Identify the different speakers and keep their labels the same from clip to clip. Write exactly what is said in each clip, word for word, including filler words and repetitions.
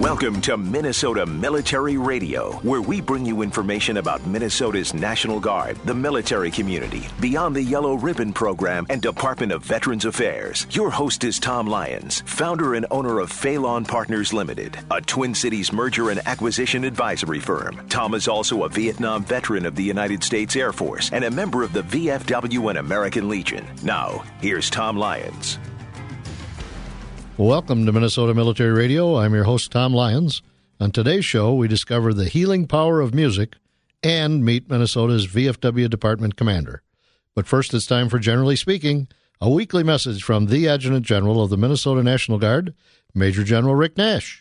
Speaker 1: Welcome to Minnesota Military Radio, where we bring you information about Minnesota's National Guard, the military community, Beyond the Yellow Ribbon Program, and Department of Veterans Affairs. Your host is Tom Lyons, founder and owner of Phelan Partners Limited, a Twin Cities merger and acquisition advisory firm. Tom is also a Vietnam veteran of the United States Air Force and a member of the V F W and American Legion. Now, here's Tom Lyons.
Speaker 2: Welcome to Minnesota Military Radio. I'm your host, Tom Lyons. On today's show, we discover the healing power of music and meet Minnesota's V F W Department Commander. But first, it's time for Generally Speaking, a weekly message from the Adjutant General of the Minnesota National Guard, Major General Rick Nash.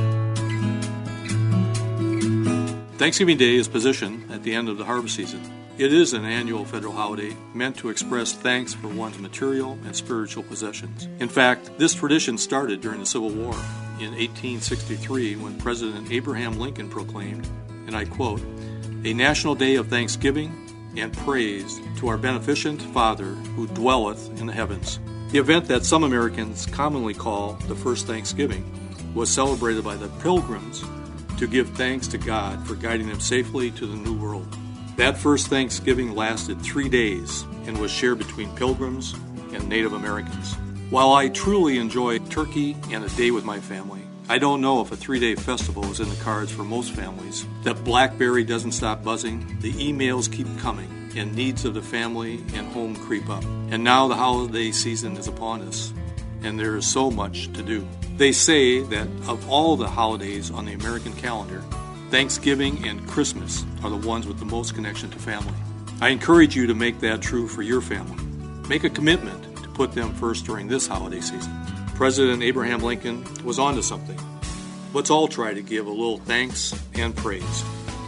Speaker 3: Thanksgiving Day is positioned at the end of the harvest season. It is an annual federal holiday meant to express thanks for one's material and spiritual possessions. In fact, this tradition started during the Civil War in eighteen sixty-three when President Abraham Lincoln proclaimed, and I quote, "A national day of thanksgiving and praise to our beneficent Father who dwelleth in the heavens." The event that some Americans commonly call the first Thanksgiving was celebrated by the Pilgrims to give thanks to God for guiding them safely to the New World. That first Thanksgiving lasted three days and was shared between Pilgrims and Native Americans. While I truly enjoy turkey and a day with my family, I don't know if a three-day festival is in the cards for most families. The BlackBerry doesn't stop buzzing, the emails keep coming, and needs of the family and home creep up. And now the holiday season is upon us, and there is so much to do. They say that of all the holidays on the American calendar, Thanksgiving and Christmas are the ones with the most connection to family. I encourage you to make that true for your family. Make a commitment to put them first during this holiday season. President Abraham Lincoln was onto something. Let's all try to give a little thanks and praise.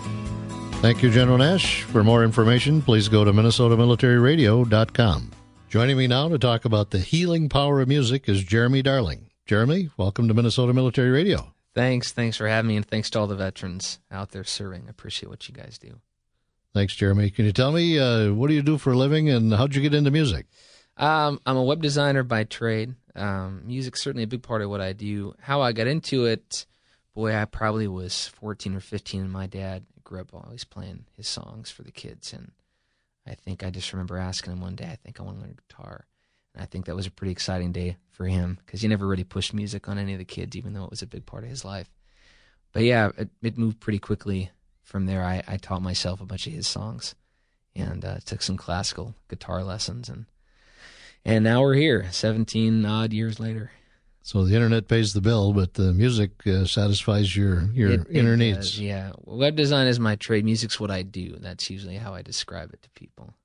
Speaker 2: Thank you, General Nash. For more information, please go to Minnesota Military Radio dot com. Joining me now to talk about the healing power of music is Jeremy Darling. Jeremy, welcome to Minnesota Military Radio.
Speaker 4: Thanks. Thanks for having me, and thanks to all the veterans out there serving. I appreciate what you guys do.
Speaker 2: Thanks, Jeremy. Can you tell me, uh, what do you do for a living, and how'd you get into music?
Speaker 4: Um, I'm a web designer by trade. Um, music's certainly a big part of what I do. How I got into it, boy, I probably was fourteen or fifteen, and my dad grew up always playing his songs for the kids, and I think I just remember asking him one day, I think I want to learn guitar. And I think that was a pretty exciting day for him because he never really pushed music on any of the kids, even though it was a big part of his life. But yeah, it, it moved pretty quickly from there. I, I taught myself a bunch of his songs and uh, took some classical guitar lessons. And and now we're here, seventeen odd years later.
Speaker 2: So the internet pays the bill, but the music uh, satisfies your, your
Speaker 4: it,
Speaker 2: inner
Speaker 4: it
Speaker 2: needs.
Speaker 4: Does, yeah. Web design is my trade. Music's what I do. That's usually how I describe it to people.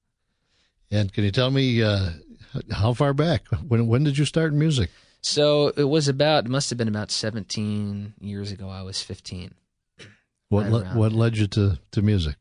Speaker 2: And can you tell me uh, how far back? When when did you start in music?
Speaker 4: So it was about, it must have been about seventeen years ago. I was fifteen.
Speaker 2: What le- what led you to, to music?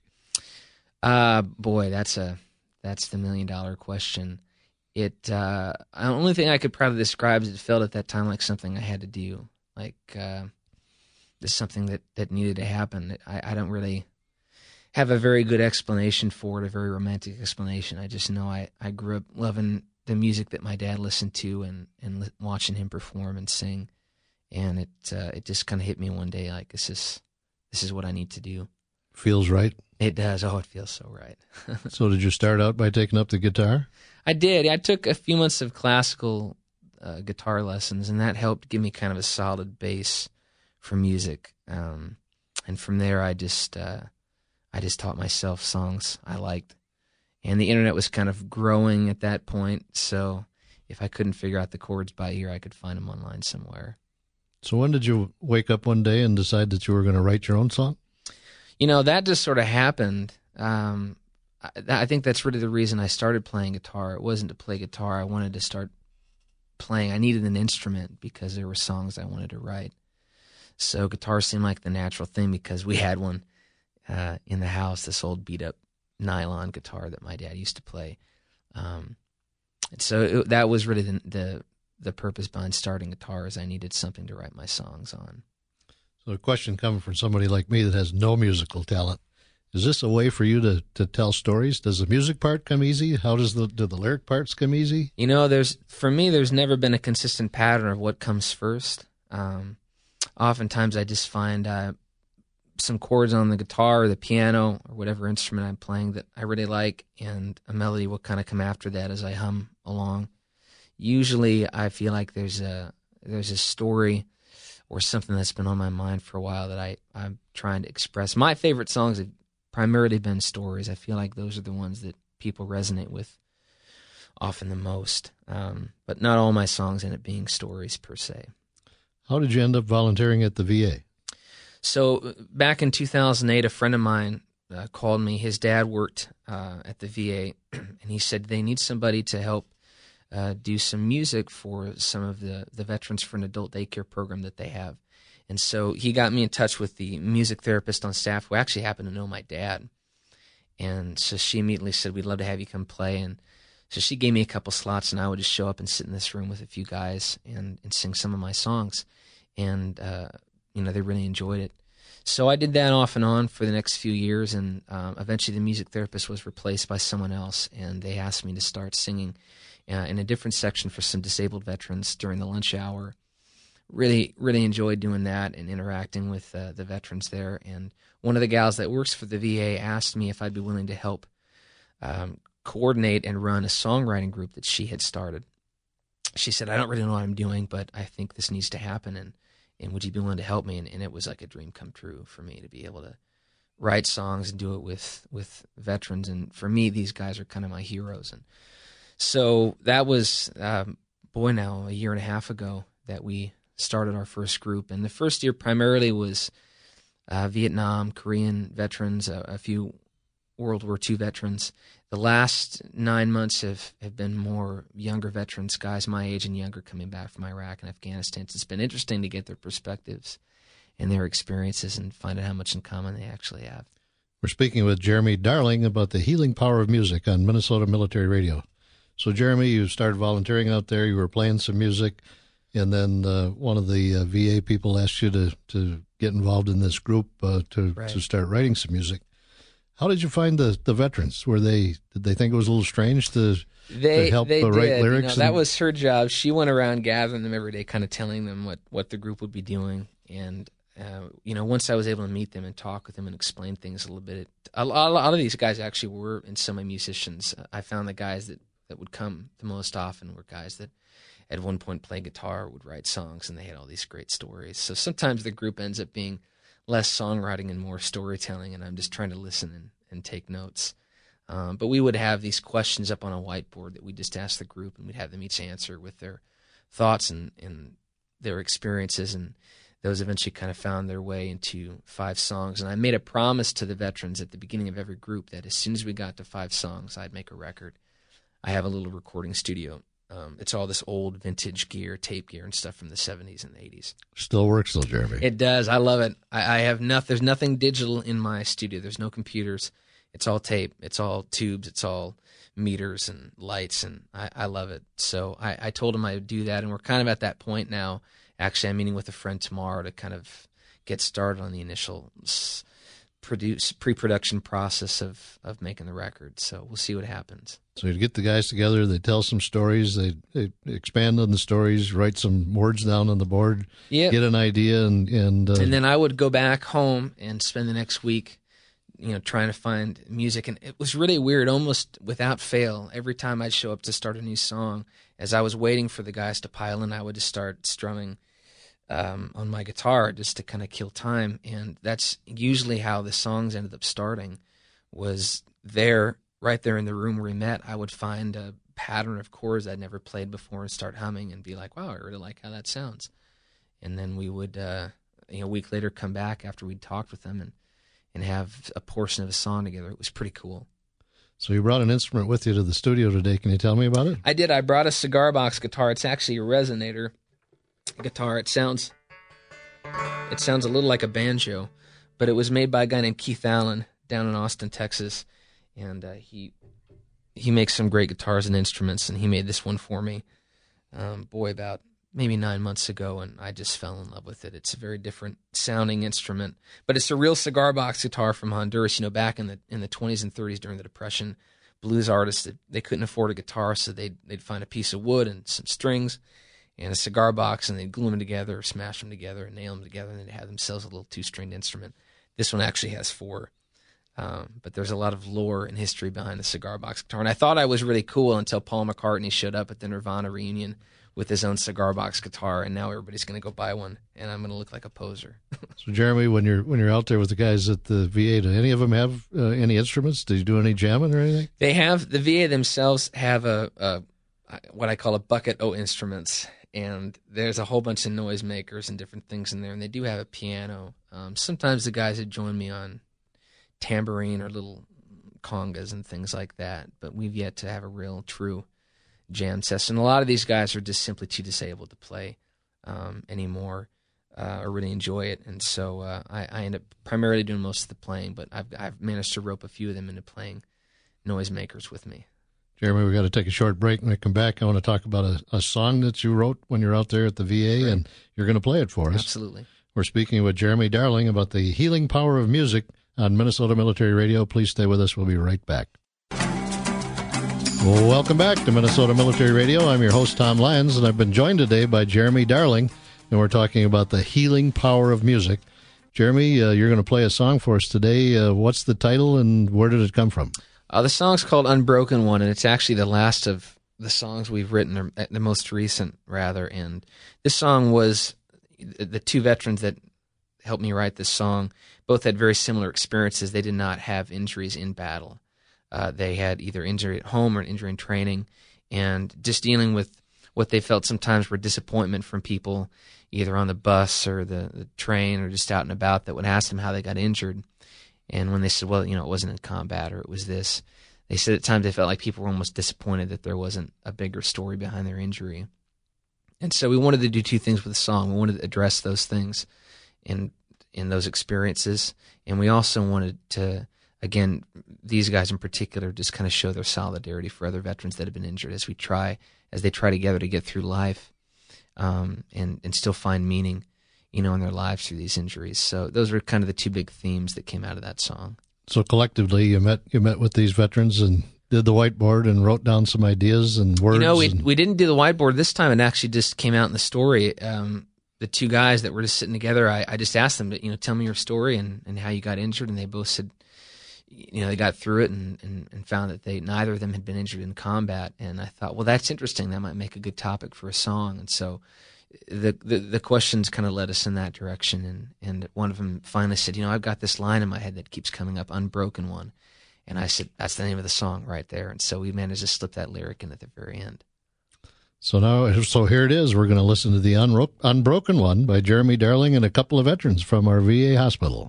Speaker 4: Uh, boy, that's a that's the million dollar question. It uh, the only thing I could probably describe is it felt at that time like something I had to do, like uh, this something that, that needed to happen. I, I don't really have a very good explanation for it, a very romantic explanation. I just know I, I grew up loving the music that my dad listened to and, and li- watching him perform and sing, and it uh, it just kind of hit me one day like this is this is what I need to do.
Speaker 2: Feels right?
Speaker 4: It does. Oh, it feels so right.
Speaker 2: So did you start out by taking up the guitar?
Speaker 4: I did. I took a few months of classical uh, guitar lessons, and that helped give me kind of a solid base for music. Um, and from there, I just uh, I just taught myself songs I liked. And the internet was kind of growing at that point, so if I couldn't figure out the chords by ear, I could find them online somewhere.
Speaker 2: So when did you wake up one day and decide that you were going to write your own song?
Speaker 4: You know, that just sort of happened. Um, I, I think that's really the reason I started playing guitar. It wasn't to play guitar. I wanted to start playing. I needed an instrument because there were songs I wanted to write. So guitar seemed like the natural thing because we had one uh, in the house, this old beat-up nylon guitar that my dad used to play. Um, and so it, that was really the, the the purpose behind starting guitar is I needed something to write my songs on.
Speaker 2: So a question coming from somebody like me that has no musical talent. Is this a way for you to, to tell stories? Does the music part come easy? How does the do the lyric parts come easy?
Speaker 4: You know, there's for me, there's never been a consistent pattern of what comes first. Um, oftentimes I just find uh, some chords on the guitar or the piano or whatever instrument I'm playing that I really like, and a melody will kind of come after that as I hum along. Usually I feel like there's a there's a story or something that's been on my mind for a while that I, I'm trying to express. My favorite songs have primarily been stories. I feel like those are the ones that people resonate with often the most. Um, but not all my songs end up being stories per se.
Speaker 2: How did you end up volunteering at the V A?
Speaker 4: So back in two thousand eight, a friend of mine uh, called me. His dad worked uh, at the V A, and he said they need somebody to help uh, do some music for some of the, the veterans for an adult daycare program that they have. And so he got me in touch with the music therapist on staff who actually happened to know my dad. And so she immediately said, we'd love to have you come play. And so she gave me a couple slots, and I would just show up and sit in this room with a few guys and, and sing some of my songs. And, uh, you know, they really enjoyed it. So I did that off and on for the next few years, and um, eventually the music therapist was replaced by someone else, and they asked me to start singing uh, in a different section for some disabled veterans during the lunch hour. Really, really enjoyed doing that and interacting with uh, the veterans there. And one of the gals that works for the V A asked me if I'd be willing to help um, coordinate and run a songwriting group that she had started. She said, I don't really know what I'm doing, but I think this needs to happen, and and would you be willing to help me? And, and it was like a dream come true for me to be able to write songs and do it with, with veterans. And for me, these guys are kind of my heroes. And so that was, um, boy, now a year and a half ago that we started our first group. And the first year primarily was uh, Vietnam, Korean veterans, a, a few World War Two veterans. The last nine months have, have been more younger veterans, guys my age and younger, coming back from Iraq and Afghanistan. So it's been interesting to get their perspectives and their experiences and find out how much in common they actually have.
Speaker 2: We're speaking with Jeremy Darling about the healing power of music on Minnesota Military Radio. So, Jeremy, you started volunteering out there. You were playing some music, and then uh, one of the uh, V A people asked you to, to get involved in this group uh, to
Speaker 4: Right.
Speaker 2: to start writing some music. How did you find the, the veterans? Were they did they think it was a little strange to,
Speaker 4: They
Speaker 2: to help
Speaker 4: they
Speaker 2: uh, write
Speaker 4: did.
Speaker 2: lyrics?
Speaker 4: You know, that
Speaker 2: and-
Speaker 4: was her job. She went around gathering them every day, kind of telling them what, what the group would be doing. And uh, you know, once I was able to meet them and talk with them and explain things a little bit, a lot, a lot of these guys actually were in semi-musicians. I found the guys that, that would come the most often were guys that at one point played guitar, would write songs, and they had all these great stories. So sometimes the group ends up being less songwriting and more storytelling, and I'm just trying to listen and, and take notes. Um, but we would have these questions up on a whiteboard that we just ask the group, and we'd have them each answer with their thoughts and, and their experiences, and those eventually kind of found their way into five songs. And I made a promise to the veterans at the beginning of every group that as soon as we got to five songs, I'd make a record. I have a little recording studio. Um, it's all this old vintage gear, tape gear and stuff from the seventies and the eighties.
Speaker 2: Still works, though, Jeremy.
Speaker 4: It does. I love it. I, I have nothing. There's nothing digital in my studio. There's no computers. It's all tape. It's all tubes. It's all meters and lights, and I, I love it. So I, I told him I would do that, and we're kind of at that point now. Actually, I'm meeting with a friend tomorrow to kind of get started on the initial s- produce pre-production process of, of making the record. So we'll see what happens.
Speaker 2: So you get the guys together, they tell some stories, they, they expand on the stories, write some words down on the board,
Speaker 4: Yeah.
Speaker 2: get an idea, and and, uh,
Speaker 4: And then I would go back home and spend the next week, you know, trying to find music. And it was really weird, almost without fail. Every time I'd show up to start a new song, as I was waiting for the guys to pile in, I would just start strumming um, on my guitar just to kind of kill time. And that's usually how the songs ended up starting, was there, right there in the room where we met. I would find a pattern of chords I'd never played before and start humming and be like, wow, I really like how that sounds. And then we would, uh, you know, a week later come back after we'd talked with them and, and have a portion of a song together. It was pretty cool.
Speaker 2: so you brought an instrument with you to the studio today. Can you tell me about it?
Speaker 4: I did. I brought a cigar box guitar. It's actually a resonator guitar. It sounds, it sounds a little like a banjo, but it was made by a guy named Keith Allen down in Austin, Texas, and uh, he he makes some great guitars and instruments, and he made this one for me. Um, boy, about maybe nine months ago, and I just fell in love with it. It's a very different sounding instrument, but it's a real cigar box guitar from Honduras. You know, back in the in the twenties and thirties during the Depression, blues artists, they couldn't afford a guitar, so they'd they'd find a piece of wood and some strings, and a cigar box, and they'd glue them together or smash them together and nail them together, and they'd have themselves a little two-stringed instrument. This one actually has four. Um, but there's a lot of lore and history behind the cigar box guitar. And I thought I was really cool until Paul McCartney showed up at the Nirvana reunion with his own cigar box guitar, and now everybody's going to go buy one, and I'm going to look like a poser.
Speaker 2: So, Jeremy, when you're when you're out there with the guys at the V A, do any of them have uh, any instruments? Do you do any jamming or anything?
Speaker 4: They have, the V A themselves have a, a what I call a bucket o' instruments, and there's a whole bunch of noisemakers and different things in there, and they do have a piano. Um, sometimes the guys that join me on tambourine or little congas and things like that, but we've yet to have a real true jam session. A lot of these guys are just simply too disabled to play um, anymore uh, or really enjoy it, and so uh, I, I end up primarily doing most of the playing, but I've, I've managed to rope a few of them into playing noisemakers with me.
Speaker 2: Jeremy, we got to take a short break. When I come back, I want to talk about a, a song that you wrote when you're out there at the V A, right, and you're going to play it for us.
Speaker 4: Absolutely.
Speaker 2: We're speaking with Jeremy Darling about the healing power of music on Minnesota Military Radio. Please stay with us. We'll be right back. Well, welcome back to Minnesota Military Radio. I'm your host, Tom Lyons, and I've been joined today by Jeremy Darling, and we're talking about the healing power of music. Jeremy, uh, you're going to play a song for us today. Uh, what's the title, and where did it come from?
Speaker 4: Uh, the song's called Unbroken One, and it's actually the last of the songs we've written, or the most recent, rather. And this song was, the two veterans that helped me write this song both had very similar experiences. They did not have injuries in battle. Uh, they had either injury at home or an injury in training, and just dealing with what they felt sometimes were disappointment from people, either on the bus or the, the train or just out and about, that would ask them how they got injured. And when they said, well, you know, it wasn't in combat or it was this, they said at times they felt like people were almost disappointed that there wasn't a bigger story behind their injury. And so we wanted to do two things with the song. We wanted to address those things in in those experiences, and we also wanted to, again, these guys in particular, just kind of show their solidarity for other veterans that have been injured as we try, as they try together to get through life um, and, and still find meaning, you know, in their lives through these injuries. So those were kind of the two big themes that came out of that song. So collectively, you met you met with these veterans and did the whiteboard and wrote down some ideas and words. You know, we and... we didn't do the whiteboard this time. It actually just came out in the story. Um, the two guys that were just sitting together, I, I just asked them to, you know, tell me your story and, and how you got injured, and they both said, you know, they got through it and, and, and found that they neither of them had been injured in combat. And I thought, well, that's interesting. That might make a good topic for a song. And so the the, the questions kind of led us in that direction. And, and one of them finally said, you know, I've got this line in my head that keeps coming up, Unbroken One. And I said, that's the name of the song right there. And so we managed to slip that lyric in at the very end. So now, so here it is. We're going to listen to the Unro- Unbroken One by Jeremy Darling and a couple of veterans from our V A hospital.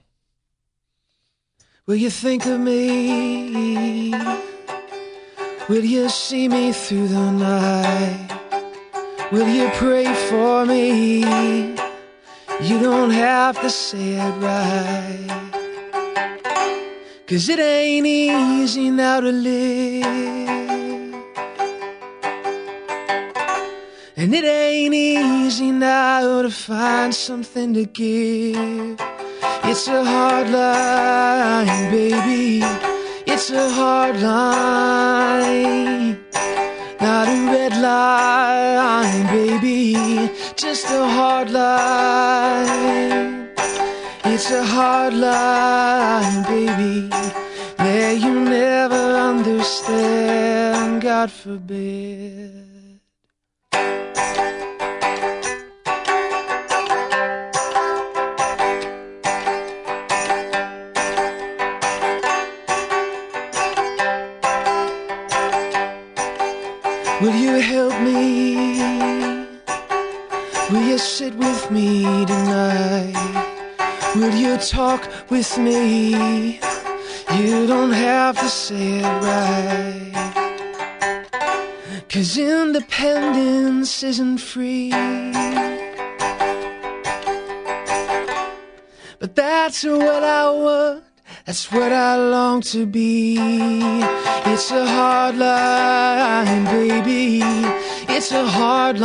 Speaker 4: Will you think of me? Will you see me through the night? Will you pray for me? You don't have to say it right, 'cause it ain't easy now to live, and it ain't easy now to find something to give. It's a hard line, baby. It's a hard line. Not a red line, baby. Just a hard line. It's a hard line, baby. May you never understand, God forbid. Will you help me? Will you sit with me tonight? Will you talk with me? You don't have to say it right, 'cause independence isn't free. But that's what I want. That's what I long to be. It's a hard line, baby. It's a hard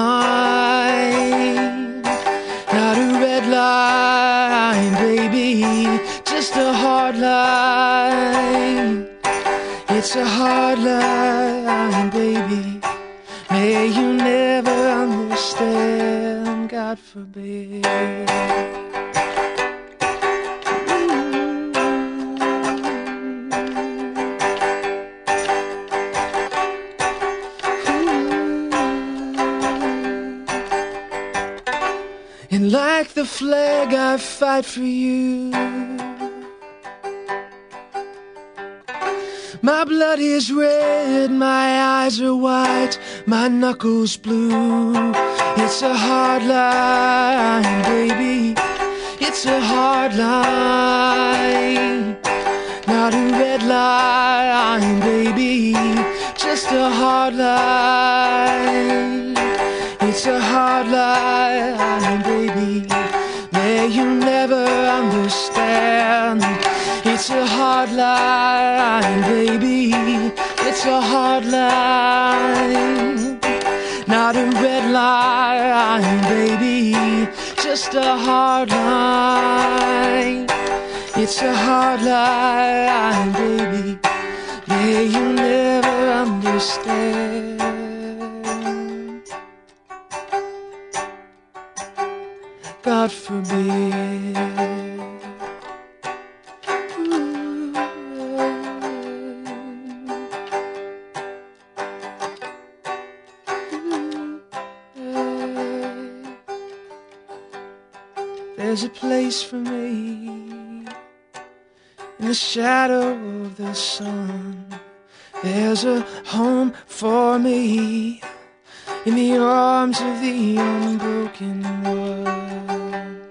Speaker 4: line. Not a red line, baby. Just a hard line. It's a hard line, baby. May you never understand.
Speaker 5: God forbid. And like the flag I fight for you. My blood is red, my eyes are white, my knuckles blue. It's a hard line, baby. It's a hard line. Not a red line, baby. Just a hard line. It's a hard line, baby. May you never understand. It's a hard line, baby. It's a hard line. Not a red line, baby. Just a hard line. It's a hard line, baby. Yeah, you never understand. God forbid. There's a place for me in the shadow of the sun. There's a home for me in the arms of the unbroken one.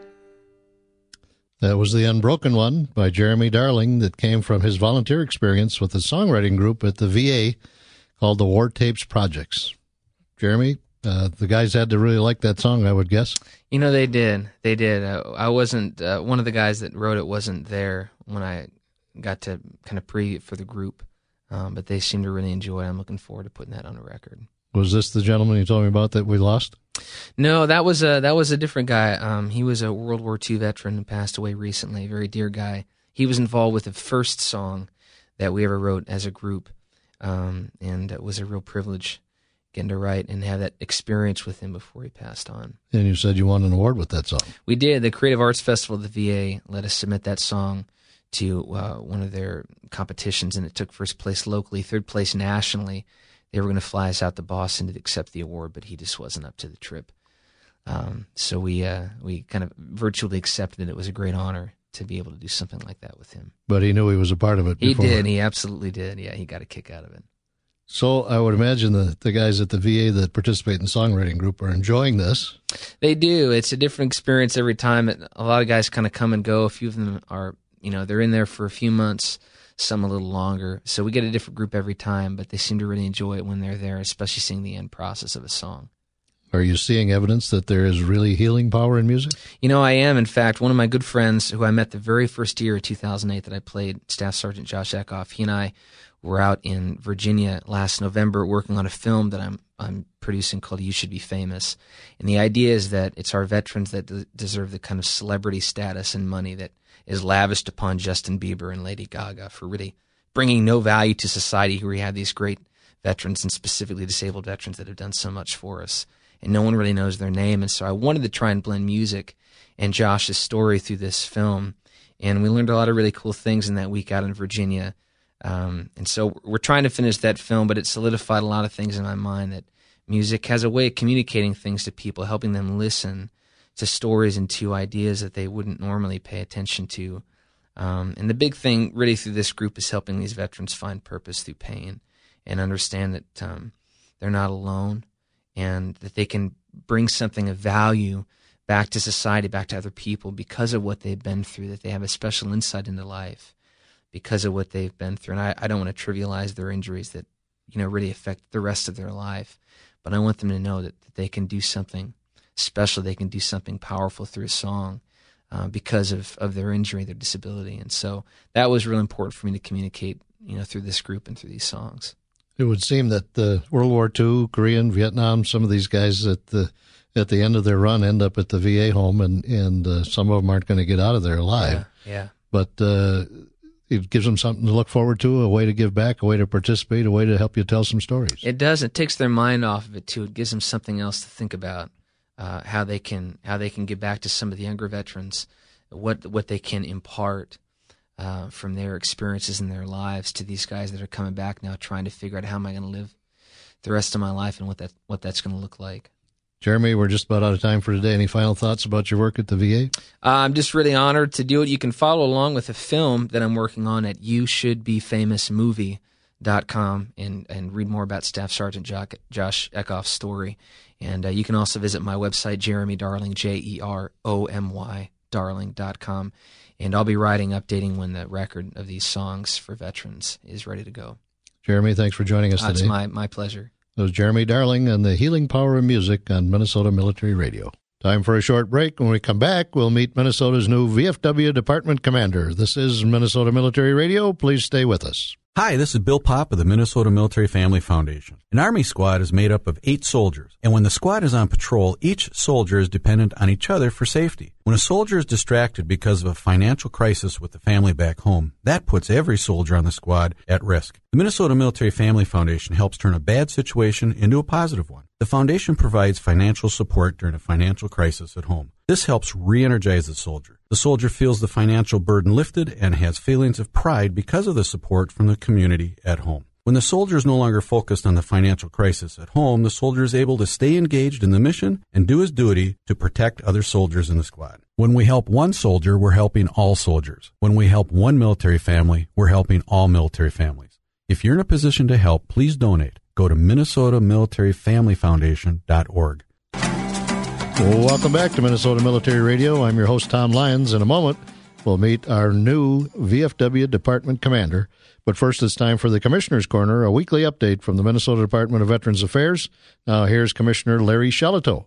Speaker 2: That was The Unbroken One by Jeremy Darling that came from his volunteer experience with a songwriting group at the V A called the War Tapes Projects. Jeremy, uh, the guys had to really like that song, I would guess.
Speaker 4: You know, they did. They did. Uh, I wasn't, uh, one of the guys that wrote it wasn't there when I got to kind of preview it for the group, um, but they seemed to really enjoy it. I'm looking forward to putting that on a record.
Speaker 2: Was this the gentleman you told me about that we lost?
Speaker 4: No, that was a, that was a different guy. Um, he was a World War Two veteran who passed away recently, a very dear guy. He was involved with the first song that we ever wrote as a group, um, and it was a real privilege getting to write and have that experience with him before he passed on.
Speaker 2: And you said you won an award with that song.
Speaker 4: We did. The Creative Arts Festival of the V A let us submit that song to uh, one of their competitions, and it took first place locally, third place nationally. They were going to fly us out to Boston to accept the award, but he just wasn't up to the trip. Um, so we uh, we kind of virtually accepted it. It was a great honor to be able to do something like that with him.
Speaker 2: But he knew he was a part of it before.
Speaker 4: He did. He absolutely did. Yeah, he got a kick out of it.
Speaker 2: So I would imagine the, the guys at the V A that participate in the songwriting group are enjoying this.
Speaker 4: They do. It's a different experience every time. A lot of guys kind of come and go. A few of them are, you know, they're in there for a few months, some a little longer. So we get a different group every time, but they seem to really enjoy it when they're there, especially seeing the end process of a song.
Speaker 2: Are you seeing evidence that there is really healing power in music?
Speaker 4: You know, I am. In fact, one of my good friends who I met the very first year of two thousand eight that I played, Staff Sergeant Josh Eckhoff, he and I were out in Virginia last November working on a film that I'm I'm producing called You Should Be Famous. And the idea is that it's our veterans that de- deserve the kind of celebrity status and money that is lavished upon Justin Bieber and Lady Gaga for really bringing no value to society, where we have these great veterans and specifically disabled veterans that have done so much for us. And no one really knows their name. And so I wanted to try and blend music and Josh's story through this film. And we learned a lot of really cool things in that week out in Virginia. Um, and so we're trying to finish that film, but it solidified a lot of things in my mind, that music has a way of communicating things to people, helping them listen to stories and to ideas that they wouldn't normally pay attention to. Um, and the big thing really through this group is helping these veterans find purpose through pain and understand that um, they're not alone and that they can bring something of value back to society, back to other people because of what they've been through, that they have a special insight into life because of what they've been through. And I, I don't want to trivialize their injuries that, you know, really affect the rest of their life. But I want them to know that, that they can do something special. They can do something powerful through a song uh, because of, of their injury, their disability. And so that was really important for me to communicate, you know, through this group and through these songs.
Speaker 2: It would seem that the World War Two, Korean, Vietnam, some of these guys at the at the end of their run end up at the V A home, and, and uh, some of them aren't going to get out of there alive.
Speaker 4: Yeah, yeah.
Speaker 2: But uh, it gives them something to look forward to, a way to give back, a way to participate, a way to help you tell some stories.
Speaker 4: It does. It takes their mind off of it, too. It gives them something else to think about. uh, how they can how they can give back to some of the younger veterans, what what they can impart uh, from their experiences in their lives to these guys that are coming back now, trying to figure out how am I going to live the rest of my life and what that what that's going to look like.
Speaker 2: Jeremy, we're just about out of time for today. Any final thoughts about your work at the V A?
Speaker 4: Uh, I'm just really honored to do it. You can follow along with a film that I'm working on at you should be famous movie dot com and, and read more about Staff Sergeant Josh Eckhoff's story. And uh, you can also visit my website, Jeremy Darling, J E R O M Y, darling dot com. And I'll be writing, updating when the record of these songs for veterans is ready to go.
Speaker 2: Jeremy, thanks for joining us
Speaker 4: uh,
Speaker 2: today.
Speaker 4: It's my, my pleasure.
Speaker 2: That was Jeremy Darling and the Healing Power of Music on Minnesota Military Radio. Time for a short break. When we come back, we'll meet Minnesota's new V F W Department Commander. This is Minnesota Military Radio. Please stay with us.
Speaker 6: Hi, this is Bill Popp of the Minnesota Military Family Foundation. An Army squad is made up of eight soldiers, and when the squad is on patrol, each soldier is dependent on each other for safety. When a soldier is distracted because of a financial crisis with the family back home, that puts every soldier on the squad at risk. The Minnesota Military Family Foundation helps turn a bad situation into a positive one. The foundation provides financial support during a financial crisis at home. This helps re-energize the soldier. The soldier feels the financial burden lifted and has feelings of pride because of the support from the community at home. When the soldier is no longer focused on the financial crisis at home, the soldier is able to stay engaged in the mission and do his duty to protect other soldiers in the squad. When we help one soldier, we're helping all soldiers. When we help one military family, we're helping all military families. If you're in a position to help, please donate. Go to Minnesota Military Family Foundation dot org.
Speaker 2: Well, welcome back to Minnesota Military Radio. I'm your host, Tom Lyons. In a moment, we'll meet our new V F W Department Commander. But first, it's time for the Commissioner's Corner, a weekly update from the Minnesota Department of Veterans Affairs. Now, here's Commissioner Larry Shelito.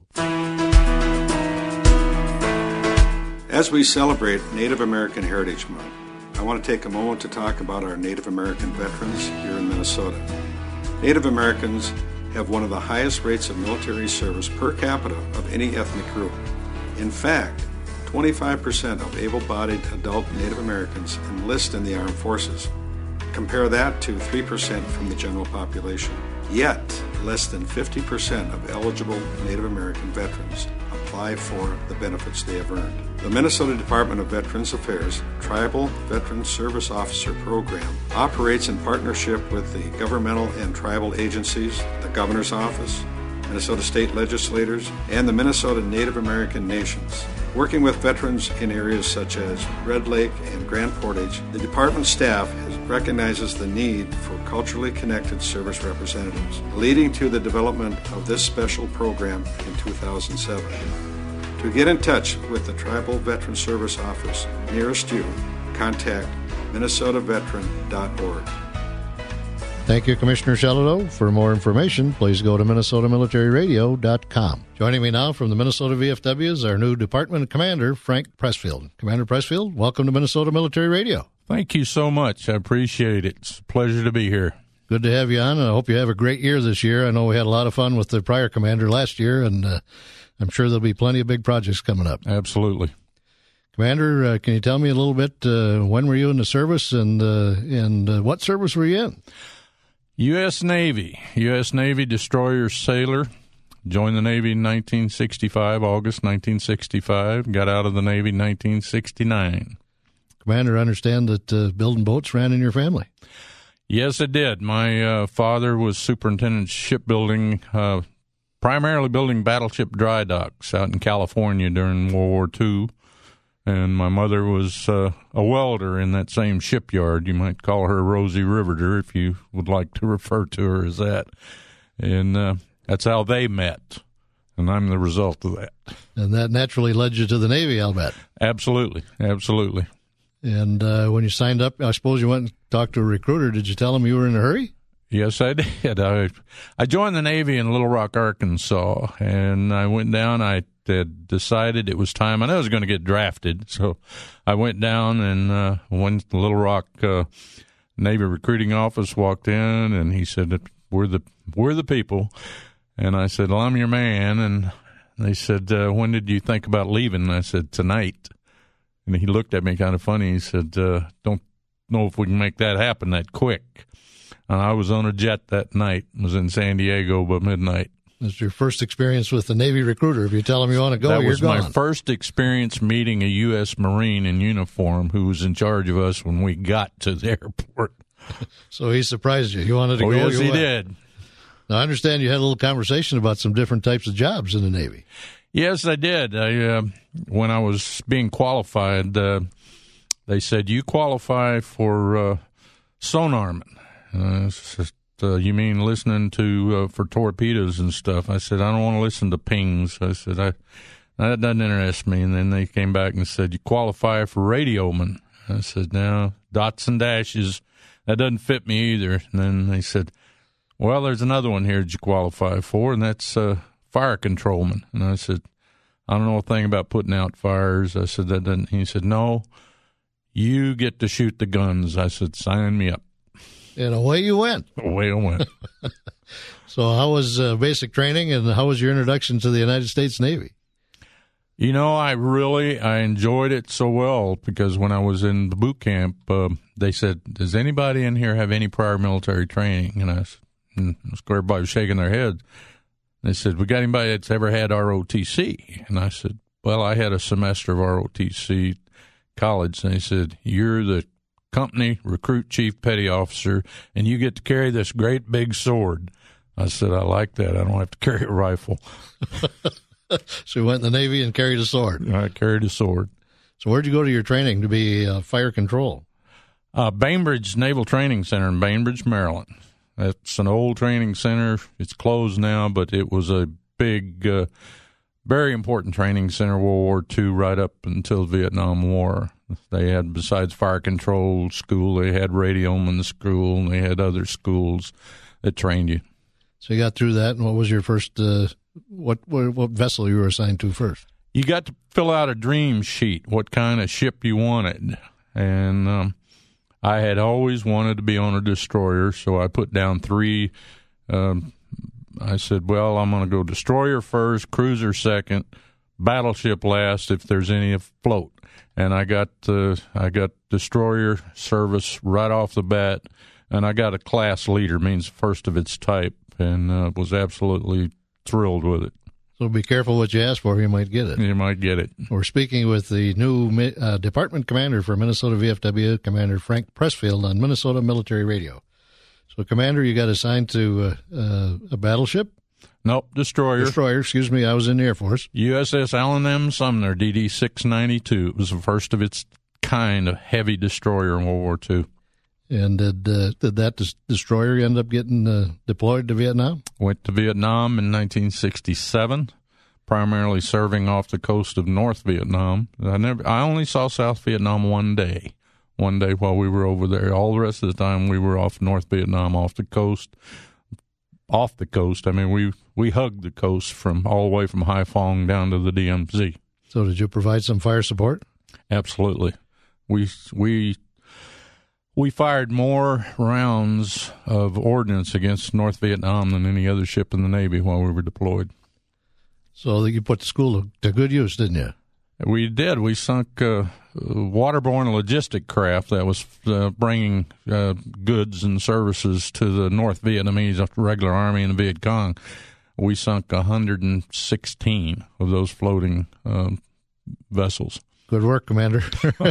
Speaker 7: As we celebrate Native American Heritage Month, I want to take a moment to talk about our Native American veterans here in Minnesota. Native Americans have one of the highest rates of military service per capita of any ethnic group. In fact, twenty-five percent of able-bodied adult Native Americans enlist in the armed forces. Compare that to three percent from the general population. Yet, less than fifty percent of eligible Native American veterans apply for the benefits they have earned. The Minnesota Department of Veterans Affairs Tribal Veteran Service Officer Program operates in partnership with the governmental and tribal agencies, the Governor's Office, Minnesota state legislators, and the Minnesota Native American nations. Working with veterans in areas such as Red Lake and Grand Portage, the department staff has, recognizes the need for culturally connected service representatives, leading to the development of this special program in two thousand seven. To get in touch with the Tribal Veteran Service Office nearest you, contact Minnesota Veteran dot org.
Speaker 2: Thank you, Commissioner Shelito. For more information, please go to Minnesota Military Radio dot com. Joining me now from the Minnesota V F W is our new Department Commander, Frank Pressfield. Commander Pressfield, welcome to Minnesota Military Radio.
Speaker 8: Thank you so much. I appreciate it. It's a pleasure to be here.
Speaker 2: Good to have you on, and I hope you have a great year this year. I know we had a lot of fun with the prior commander last year, and uh, I'm sure there'll be plenty of big projects coming up.
Speaker 8: Absolutely.
Speaker 2: Commander, uh, can you tell me a little bit, uh, when were you in the service, and, uh, and uh, what service were you in?
Speaker 8: U S. Navy, U S. Navy destroyer sailor. Joined the Navy in nineteen sixty-five, August nineteen sixty-five. Got out of the Navy in nineteen sixty-nine.
Speaker 2: Commander, I understand that uh, building boats ran in your family.
Speaker 8: Yes, it did. My uh, father was superintendent of shipbuilding, uh, primarily building battleship dry docks out in California during World War Two. And my mother was uh, a welder in that same shipyard. You might call her Rosie Riveter if you would like to refer to her as that. And uh, that's how they met. And I'm the result of that.
Speaker 2: And that naturally led you to the Navy, I'll bet.
Speaker 8: Absolutely. Absolutely.
Speaker 2: And uh, when you signed up, I suppose you went and talked to a recruiter. Did you tell him you were in a hurry?
Speaker 8: Yes, I did. I, I joined the Navy in Little Rock, Arkansas, and I went down. I had decided it was time. I knew I was going to get drafted, so I went down and uh, went to the Little Rock uh, Navy recruiting office, walked in, and he said, we're the, we're the people. And I said, well, I'm your man. And they said, uh, when did you think about leaving? And I said, tonight. And he looked at me kind of funny. He said, uh, don't know if we can make that happen that quick. And I was on a jet that night, was in San Diego by midnight.
Speaker 2: That's your first experience with the Navy recruiter. If you tell him you want to go,
Speaker 8: that
Speaker 2: you're
Speaker 8: was
Speaker 2: gone.
Speaker 8: my first experience meeting a U S Marine in uniform who was in charge of us when we got to the airport.
Speaker 2: So he surprised you. You wanted to
Speaker 8: oh,
Speaker 2: go?
Speaker 8: Yes,
Speaker 2: you
Speaker 8: he
Speaker 2: went.
Speaker 8: did.
Speaker 2: Now, I understand you had a little conversation about some different types of jobs in the Navy.
Speaker 8: Yes, I did. I, uh, when I was being qualified, uh, they said, you qualify for uh, sonarman. Uh, it's just, uh, you mean listening to uh, for torpedoes and stuff? I said, I don't want to listen to pings. I said, I that doesn't interest me. And then they came back and said, you qualify for radioman. I said, no, dots and dashes, that doesn't fit me either. And then they said, well, there's another one here that you qualify for, and that's uh, fire controlman. And I said, I don't know a thing about putting out fires. I said, that doesn't. He said, no, you get to shoot the guns. I said, sign me up.
Speaker 2: And away you went.
Speaker 8: Away I went.
Speaker 2: So how was uh, basic training, and how was your introduction to the United States Navy?
Speaker 8: You know, I really, I enjoyed it so well because when I was in the boot camp, uh, they said, does anybody in here have any prior military training? And I said, and everybody was shaking their head. They said, we got anybody that's ever had R O T C? And I said, well, I had a semester of R O T C college. And they said, you're the company recruit chief petty officer, and you get to carry this great big sword. I said, I like that. I don't have to carry a rifle.
Speaker 2: So you went in the Navy and carried a sword.
Speaker 8: I carried a sword.
Speaker 2: So where'd you go to your training to be uh, fire control?
Speaker 8: Uh, Bainbridge Naval Training Center in Bainbridge, Maryland. That's an old training center. It's closed now, but it was a big, uh, very important training center, World War Two, right up until the Vietnam War. They had, besides fire control school, they had radioman school, and they had other schools that trained you.
Speaker 2: So you got through that, and what was your first, uh, what, what what vessel you were assigned to first?
Speaker 8: You got to fill out a dream sheet, what kind of ship you wanted. And um, I had always wanted to be on a destroyer, so I put down three. Um, I said, well, I'm going to go destroyer first, cruiser second, battleship last if there's any afloat. And I got uh, I got destroyer service right off the bat, and I got a class leader, means first of its type, and uh, was absolutely thrilled with it.
Speaker 2: So be careful what you ask for, you might get it.
Speaker 8: You might get it.
Speaker 2: We're speaking with the new uh, department commander for Minnesota V F W, Commander Frank Pressfield, on Minnesota Military Radio. So, Commander, you got assigned to uh, uh, a battleship?
Speaker 8: Nope, destroyer.
Speaker 2: Destroyer, excuse me. I was in the Air Force.
Speaker 8: U S S Allen M. Sumner, D D six ninety-two. It was the first of its kind of heavy destroyer in World War Two.
Speaker 2: And did uh, did that des- destroyer end up getting uh, deployed to Vietnam?
Speaker 8: Went to Vietnam in nineteen sixty-seven, primarily serving off the coast of North Vietnam. I never, I only saw South Vietnam one day, one day while we were over there. All the rest of the time we were off North Vietnam, off the coast. Off the coast, I mean, we, we hugged the coast from all the way from Haiphong down to the D M Z.
Speaker 2: So did you provide some fire support?
Speaker 8: Absolutely. We we we fired more rounds of ordnance against North Vietnam than any other ship in the Navy while we were deployed.
Speaker 2: So you put the school to good use, didn't you?
Speaker 8: We did. We sunk uh, waterborne logistic craft that was uh, bringing uh, goods and services to the North Vietnamese regular army and the Viet Cong. We sunk one hundred sixteen of those floating uh, vessels.
Speaker 2: Good work, Commander.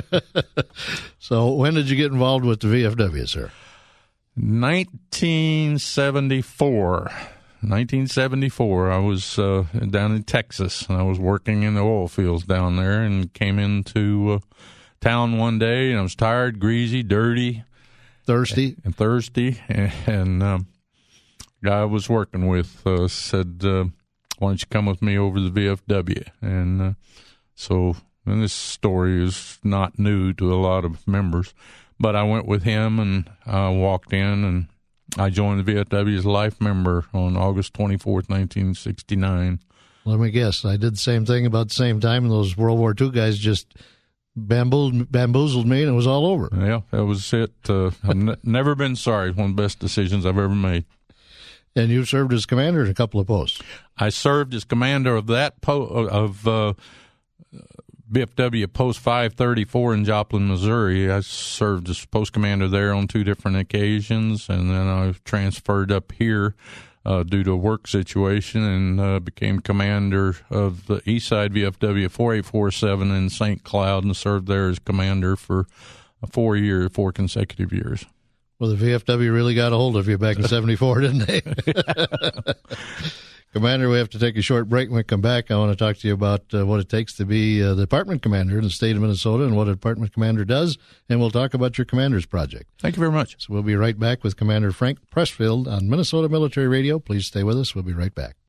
Speaker 2: So when did you get involved with the V F W, sir?
Speaker 8: nineteen seventy-four. nineteen seventy-four, I was uh, down in Texas, and I was working in the oil fields down there, and came into uh, town one day, and I was tired, greasy, dirty.
Speaker 2: Thirsty?
Speaker 8: And, and thirsty, and, and um, guy I was working with uh, said, uh, why don't you come with me over to the V F W? And uh, so, and this story is not new to a lot of members, but I went with him, and I uh, walked in, and I joined the V F W as a life member on August twenty-fourth, nineteen sixty-nine.
Speaker 2: Let me guess. I did the same thing about the same time, and those World War Two guys just bamboozled, bamboozled me, and it was all over.
Speaker 8: Yeah, that was it. Uh, I've n- never been sorry. It's one of the best decisions I've ever made.
Speaker 2: And you served as commander in a couple of posts.
Speaker 8: I served as commander of that po- of uh, V F W Post five thirty-four in Joplin, Missouri. I served as post commander there on two different occasions, and then I transferred up here uh, due to a work situation, and uh, became commander of the East Side V F W four eight four seven in Saint Cloud, and served there as commander for four years, four consecutive years.
Speaker 2: Well, the V F W really got a hold of you back in seventy-four, didn't they? Commander, we have to take a short break. When we come back, I want to talk to you about uh, what it takes to be uh, the department commander in the state of Minnesota and what a department commander does, and we'll talk about your commander's project.
Speaker 8: Thank you very much.
Speaker 2: So we'll be right back with Commander Frank Pressfield on Minnesota Military Radio. Please stay with us. We'll be right back.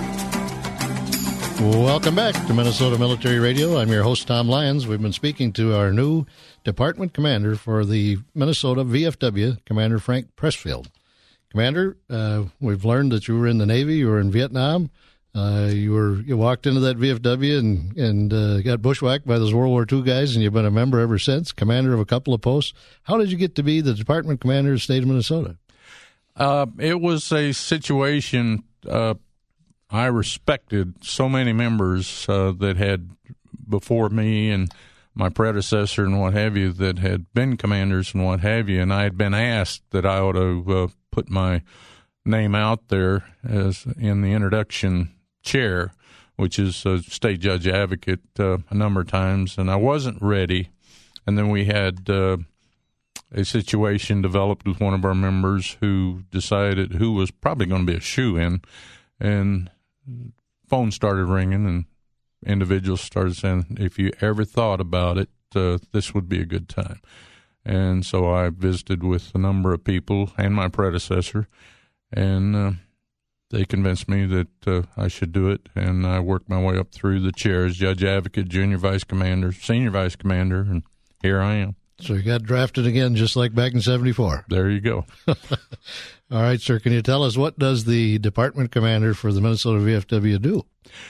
Speaker 2: Welcome back to Minnesota Military Radio. I'm your host, Tom Lyons. We've been speaking to our new department commander for the Minnesota V F W, Commander Frank Pressfield. Commander, uh, we've learned that you were in the Navy, you were in Vietnam, uh, you were you walked into that V F W and, and uh, got bushwhacked by those World War Two guys, and you've been a member ever since, commander of a couple of posts. How did you get to be the department commander of the state of Minnesota?
Speaker 8: Uh, it was a situation, uh, I respected so many members uh, that had before me and my predecessor and what have you that had been commanders and what have you, and I had been asked that I ought to uh, put my name out there as in the introduction chair, which is a state judge advocate, uh, a number of times, and I wasn't ready. And then we had uh, a situation developed with one of our members who decided who was probably going to be a shoo-in, and phone started ringing, and individuals started saying, if you ever thought about it, uh, this would be a good time. And so I visited with a number of people and my predecessor, and uh, they convinced me that uh, I should do it, and I worked my way up through the chairs, judge advocate, junior vice commander, senior vice commander, and here I am.
Speaker 2: So you got drafted again just like back in seventy-four.
Speaker 8: There you go.
Speaker 2: All right, sir, can you tell us what does the department commander for the Minnesota V F W do?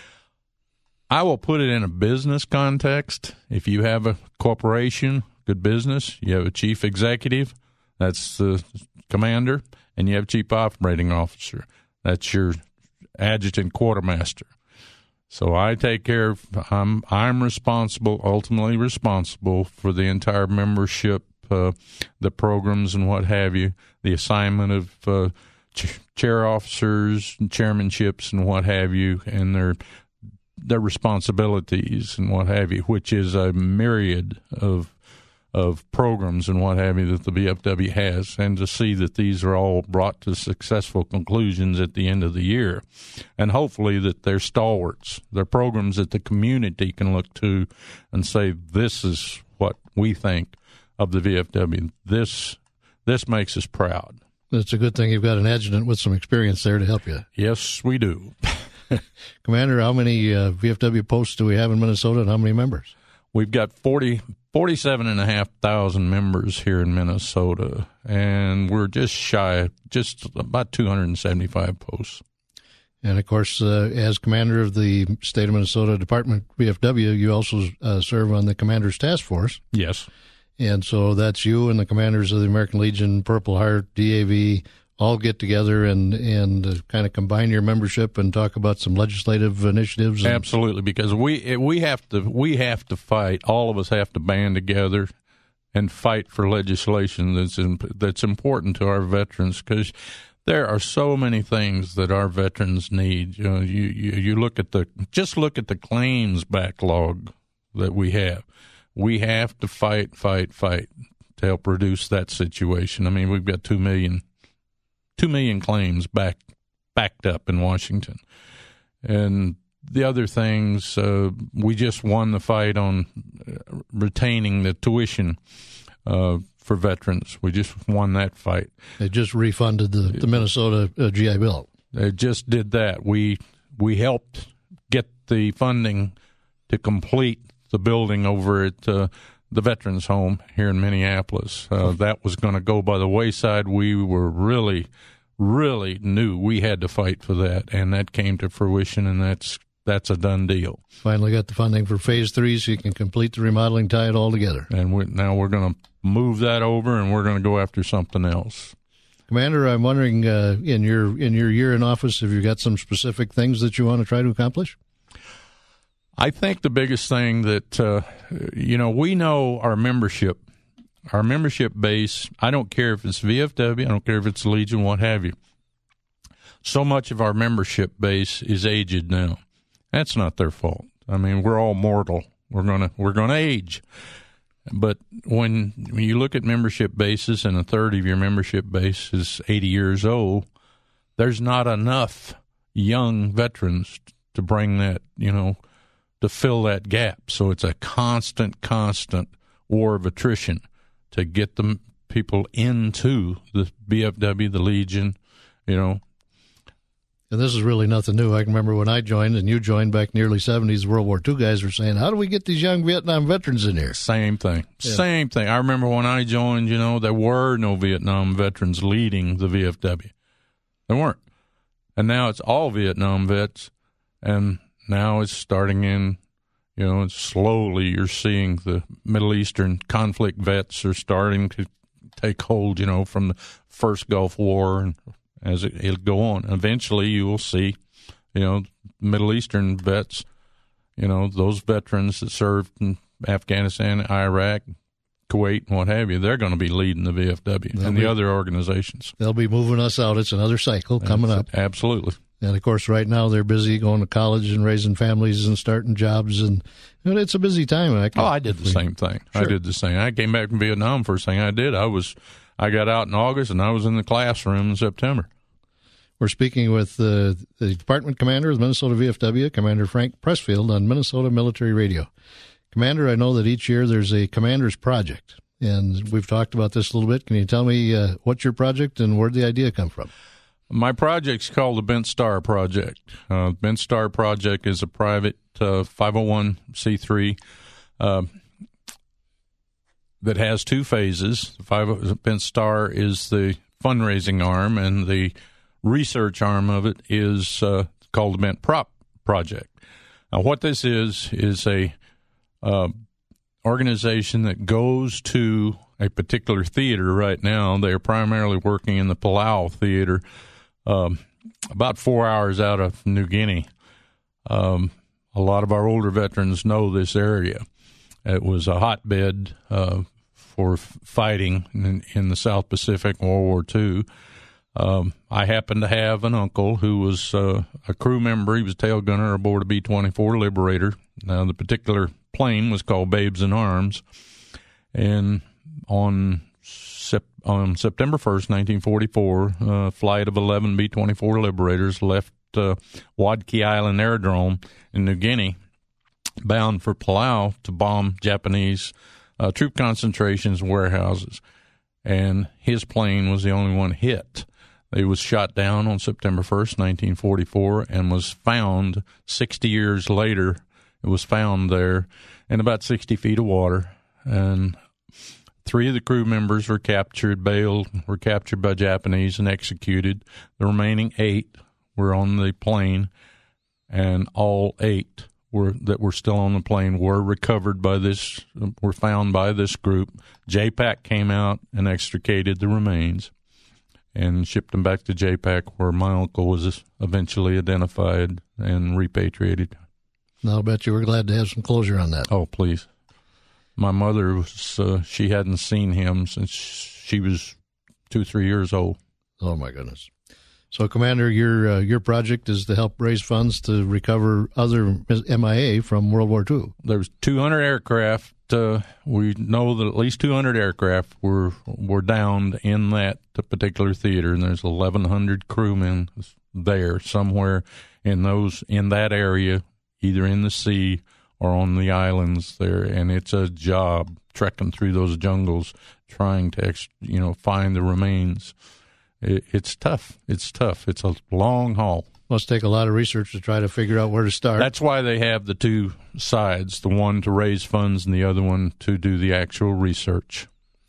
Speaker 8: I will put it in a business context. If you have a corporation, good business, you have a chief executive, that's the commander, and you have chief operating officer, that's your adjutant quartermaster. So I take care of, I'm, I'm responsible, ultimately responsible for the entire membership, uh, the programs and what have you, the assignment of uh, ch- chair officers and chairmanships and what have you, and their their responsibilities and what have you, which is a myriad of of programs and what have you that the V F W has, and to see that these are all brought to successful conclusions at the end of the year. And hopefully that they're stalwarts. They're programs that the community can look to and say, this is what we think of the V F W. This, this makes us proud.
Speaker 2: It's a good thing you've got an adjutant with some experience there to help you.
Speaker 8: Yes, we do.
Speaker 2: Commander, how many uh, V F W posts do we have in Minnesota, and how many members?
Speaker 8: We've got forty, forty-seven and a half thousand members here in Minnesota, and we're just shy, just about two hundred seventy-five posts.
Speaker 2: And, of course, uh, as commander of the state of Minnesota Department V F W, you also uh, serve on the Commander's Task Force.
Speaker 8: Yes.
Speaker 2: And so that's you and the commanders of the American Legion, Purple Heart, D A V, all get together and, and uh, kind of combine your membership and talk about some legislative initiatives. And-
Speaker 8: Absolutely, because we we have to we have to fight. All of us have to band together and fight for legislation that's in, that's important to our veterans, because there are so many things that our veterans need. You know, you, you you look at the just look at the claims backlog that we have. We have to fight, fight, fight to help reduce that situation. I mean, we've got two million. Two million claims back, backed up in Washington. And the other things, uh, we just won the fight on retaining the tuition uh, for veterans. We just won that fight.
Speaker 2: They just refunded the, the Minnesota uh, G I Bill.
Speaker 8: They just did that. We we helped get the funding to complete the building over at uh, the Veterans Home here in Minneapolis. Uh, that was going to go by the wayside. We were really, really knew we had to fight for that, and that came to fruition, and that's that's a done deal.
Speaker 2: Finally got the funding for phase three so you can complete the remodeling, tie it all together.
Speaker 8: And we're, now we're going to move that over, and we're going to go after something else.
Speaker 2: Commander, I'm wondering, uh, in your in your year in office, have you got some specific things that you want to try to accomplish?
Speaker 8: I think the biggest thing that, uh, you know, we know our membership, our membership base, I don't care if it's V F W, I don't care if it's Legion, what have you. so much of our membership base is aged now. That's not their fault. I mean, we're all mortal. We're gonna we're gonna age. But when, when you look at membership bases and a third of your membership base is eighty years old, there's not enough young veterans to bring that, you know, to fill that gap. So it's a constant, constant war of attrition to get the people into the V F W, the Legion, you know.
Speaker 2: And this is really nothing new. I can remember when I joined and you joined back in the early seventies, World War Two guys were saying, how do we get these young Vietnam veterans in here?
Speaker 8: Same thing.
Speaker 2: Yeah.
Speaker 8: Same thing. I remember when I joined, you know, there were no Vietnam veterans leading the V F W. There weren't. And now it's all Vietnam vets. And now it's starting in, you know, and slowly you're seeing the Middle Eastern conflict vets are starting to take hold, you know, from the first Gulf War and as it, it'll go on. Eventually you will see, you know, Middle Eastern vets, you know, those veterans that served in Afghanistan, Iraq, Kuwait, and what have you, they're going to be leading the V F W they'll and be, the other organizations.
Speaker 2: They'll be moving us out. It's another cycle coming
Speaker 8: That's,
Speaker 2: up.
Speaker 8: Absolutely.
Speaker 2: And, of course, right now they're busy going to college and raising families and starting jobs. And, and it's a busy time. I
Speaker 8: oh, I did the same thing. Sure. I did the same. I came back from Vietnam. First thing I did, I was I got out in August, and I was in the classroom in September.
Speaker 2: We're speaking with uh, the Department Commander of the Minnesota V F W, Commander Frank Pressfield, on Minnesota Military Radio. Commander, I know that each year there's a Commander's Project, and we've talked about this a little bit. Can you tell me uh, what's your project and where did the idea come from?
Speaker 8: My project's called the Bent Star Project. Uh, Bent Star Project is a private uh, five oh one c three uh, that has two phases. Five, Bent Star is the fundraising arm, and the research arm of it is uh, called the Bent Prop Project. Now, what this is is a uh, organization that goes to a particular theater right now. They are primarily working in the Palau Theater, um, about four hours out of New Guinea. Um, a lot of our older veterans know this area. It was a hotbed uh, for fighting in, in the South Pacific, World War Two. Um, I happen to have an uncle who was uh, a crew member. He was tail gunner aboard a B twenty-four Liberator. Now, the particular plane was called Babes in Arms. And on sep- on September first, nineteen forty-four, a flight of eleven B twenty-four Liberators left uh, Wadki Island Aerodrome in New Guinea, bound for Palau to bomb Japanese uh, troop concentrations and warehouses. And his plane was the only one hit. It was shot down on September first, nineteen forty-four, and was found sixty years later. It was found there in about sixty feet of water. And three of the crew members were captured, bailed, were captured by Japanese and executed. The remaining eight were on the plane, and all eight were that were still on the plane were recovered by this, were found by this group. J PAC came out and extricated the remains and shipped them back to J PAC, where my uncle was eventually identified and repatriated.
Speaker 2: I'll bet you were glad to have some closure on that.
Speaker 8: Oh, please. My mother, was uh, she hadn't seen him since she was two, three years old.
Speaker 2: Oh, my goodness. So, Commander, your uh, your project is to help raise funds to recover other M I A from World War Two.
Speaker 8: There's two hundred aircraft. Uh, we know that at least two hundred aircraft were were downed in that particular theater, and there's eleven hundred crewmen there somewhere in those in that area, either in the sea or on the islands there. And it's a job trekking through those jungles, trying to you know find the remains. It, it's tough. It's tough. It's a long haul.
Speaker 2: Must take a lot of research to try to figure out where to start.
Speaker 8: That's why they have the two sides, the one to raise funds and the other one to do the actual research.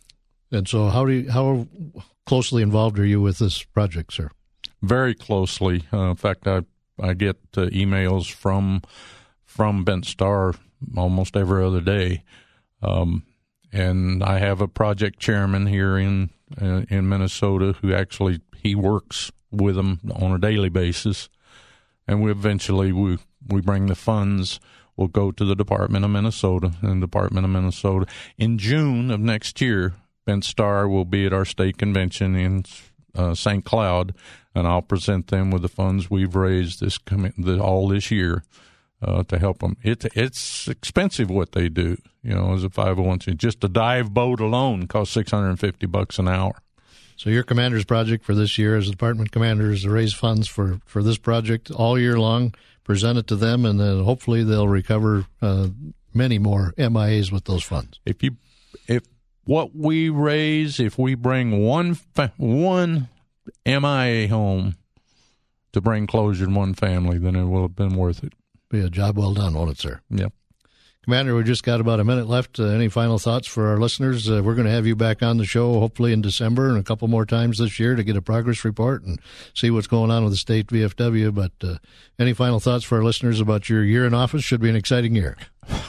Speaker 2: And so how do you, how closely involved are you with this project, sir?
Speaker 8: Very closely. Uh, in fact, I I get uh, emails from from Bent Star almost every other day. Um, and I have a project chairman here in uh, in Minnesota who actually, he works with them on a daily basis, and we eventually we we bring the funds. We'll go to the Department of Minnesota, and the Department of Minnesota in June of next year. Bent Star will be at our state convention in uh, Saint Cloud. and I'll present them with the funds we've raised this coming the, all this year uh, to help them. It, it's expensive what they do, you know, as a five oh one c. Just a dive boat alone costs six hundred fifty bucks an hour.
Speaker 2: So your commander's project for this year as a department commander is to raise funds for, for this project all year long, present it to them, and then hopefully they'll recover uh, many more M I As with those funds.
Speaker 8: If you, if what we raise, if we bring one fa- one M I A home to bring closure to one family, then it will have been worth it.
Speaker 2: Be a job well done, won't it, sir?
Speaker 8: Yep.
Speaker 2: Commander, we just got about a minute left. Uh, any final thoughts for our listeners? Uh, we're going to have you back on the show hopefully in December and a couple more times this year to get a progress report and see what's going on with the state V F W. But uh, any final thoughts for our listeners about your year in office? Should be an exciting year.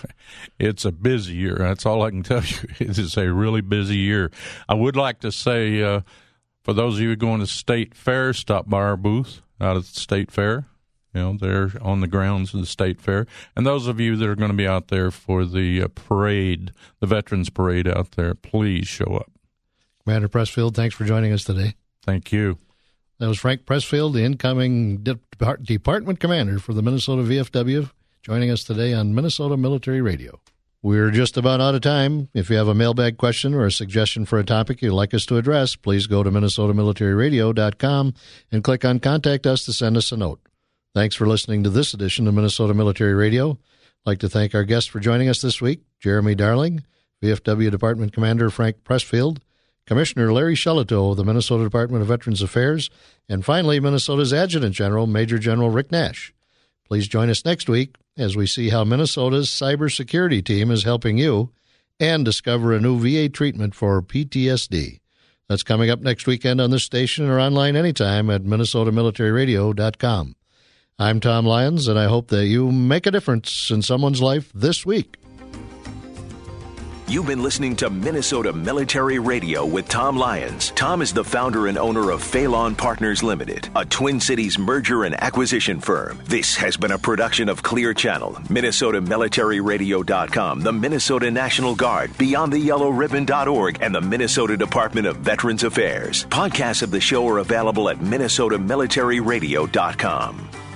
Speaker 8: It's a busy year. That's all I can tell you. It is a really busy year. I would like to say, uh, for those of you going to State Fair, stop by our booth out at the State Fair. You know, they're on the grounds of the State Fair. And those of you that are going to be out there for the uh, parade, the Veterans Parade out there, please show up.
Speaker 2: Commander Pressfield, thanks for joining us today.
Speaker 8: Thank you.
Speaker 2: That was Frank Pressfield, the incoming de- department commander for the Minnesota V F W, joining us today on Minnesota Military Radio. We're just about out of time. If you have a mailbag question or a suggestion for a topic you'd like us to address, please go to minnesota military radio dot com and click on Contact Us to send us a note. Thanks for listening to this edition of Minnesota Military Radio. I'd like to thank our guests for joining us this week, Jeremy Darling, V F W Department Commander Frank Pressfield, Commissioner Larry Shelito of the Minnesota Department of Veterans Affairs, and finally, Minnesota's Adjutant General, Major General Rick Nash. Please join us next week as we see how Minnesota's cybersecurity team is helping you and discover a new V A treatment for P T S D. That's coming up next weekend on this station or online anytime at minnesota military radio dot com. I'm Tom Lyons, and I hope that you make a difference in someone's life this week.
Speaker 1: You've been listening to Minnesota Military Radio with Tom Lyons. Tom is the founder and owner of Phelan Partners Limited, a Twin Cities merger and acquisition firm. This has been a production of Clear Channel, minnesota military radio dot com, the Minnesota National Guard, beyond the yellow ribbon dot org, and the Minnesota Department of Veterans Affairs. Podcasts of the show are available at minnesota military radio dot com.